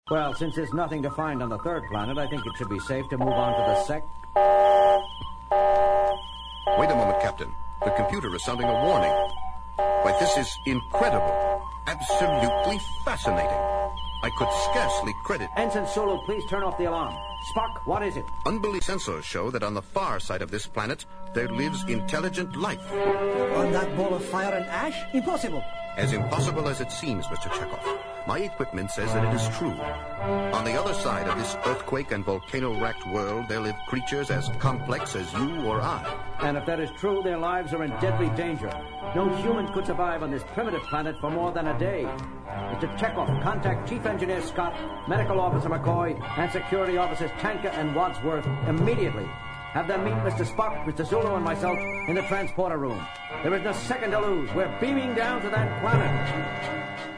Well, since there's nothing to find on the third planet, I think it should be safe to move on to the Wait a moment, Captain. The computer is sounding a warning. Why, this is incredible. Absolutely fascinating. I could scarcely credit... Ensign Sulu, please turn off the alarm. Spock, what is it? Unbelievable sensors show that on the far side of this planet, there lives intelligent life. On that ball of fire and ash? Impossible. As impossible as it seems, Mr. Chekhov. My equipment says that it is true. On the other side of this earthquake and volcano-racked world, there live creatures as complex as you or I. And if that is true, their lives are in deadly danger. No human could survive on this primitive planet for more than a day. Mr. Chekhov, contact Chief Engineer Scott, Medical Officer McCoy, and Security Officers Tanka and Wadsworth immediately. Have them meet Mr. Spock, Mr. Zulu, and myself in the transporter room. There is no second to lose. We're beaming down to that planet.